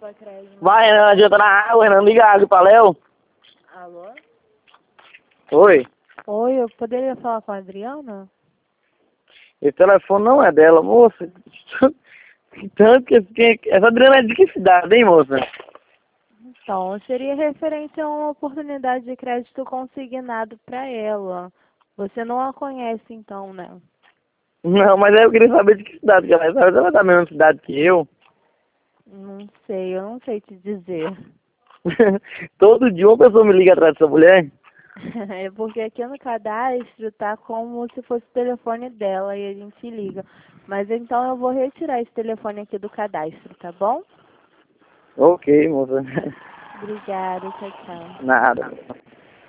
crédito. Vai, Renan, adianta na água, Renan, liga a água pra Léo. Alô? Oi. Oi, eu poderia falar com a Adriana? Esse telefone não é dela, moça. Tanto que essa Adriana é de que cidade, hein, moça? Então, seria referente a uma oportunidade de crédito consignado para ela. Você não a conhece, então, né? Não, mas aí eu queria saber de que cidade que ela é. Sabe? Ela é da mesma cidade que eu. Não sei, eu não sei te dizer. Todo dia uma pessoa me liga atrás dessa mulher. É porque aqui no cadastro tá como se fosse o telefone dela e a gente liga. Mas então eu vou retirar esse telefone aqui do cadastro, tá bom? Ok, moça. Obrigada, tchau, tchau. Nada.